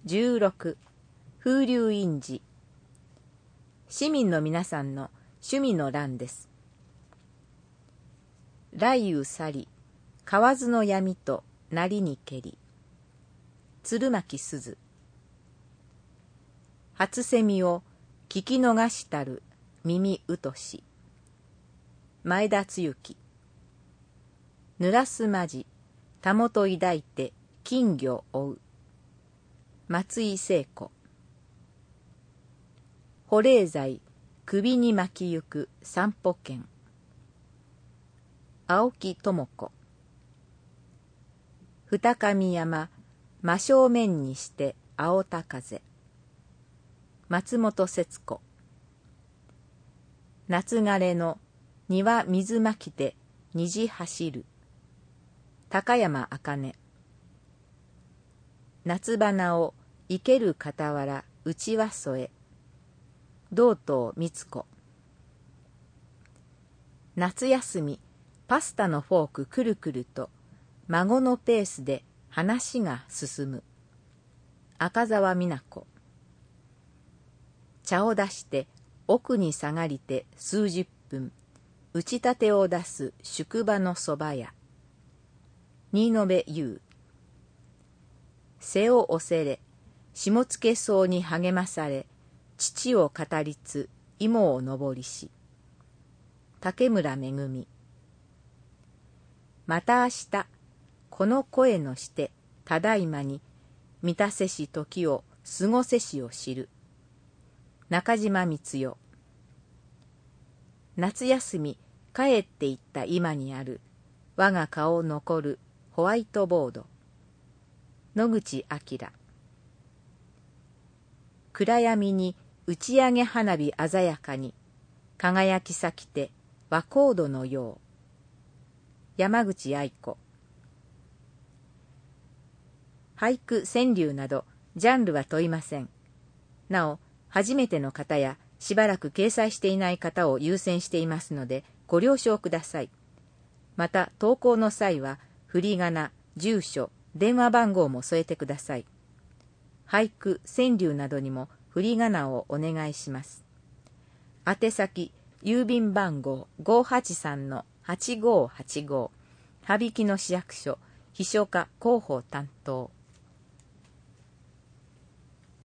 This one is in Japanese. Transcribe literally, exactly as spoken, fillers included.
じゅうろく風流印字。市民の皆さんの趣味の欄です。雷雨去り、河津の闇となりにけり。鶴巻鈴。初セミを聞き逃したる耳うとし。前田つゆき。濡らすまじ、たもと抱いて金魚追う。松井聖子。保冷剤首に巻きゆく散歩犬。青木智子。二上山真正面にして青田風。松本節子。夏枯れの庭水まきで虹走る。高山茜。夏花を生ける傍らうちは添え。道東光子。夏休みパスタのフォークくるくると孫のペースで話が進む。赤澤美奈子。茶を出して奥に下がりて数十分打ちたてを出す宿場のそば屋。新延優。背を押せれ下野草に励まされ父を語りつ芋を登りし。竹村めぐみ。また明日この声のしてただいまに満たせし時を過ごせしを知る。中島光代。夏休み帰っていった今にある我が顔残るホワイトボード。野口明。暗闇に打ち上げ花火鮮やかに輝きさきて和コードのよう。山口愛子。俳句川柳などジャンルは問いません。なお初めての方やしばらく掲載していない方を優先していますのでご了承ください。また投稿の際は振り仮名、住所、電話番号も添えてください。俳句川柳などにも振り仮名をお願いします。宛先郵便番号 ごーはちさんのはちごーはちご、羽曳野市役所秘書課広報担当。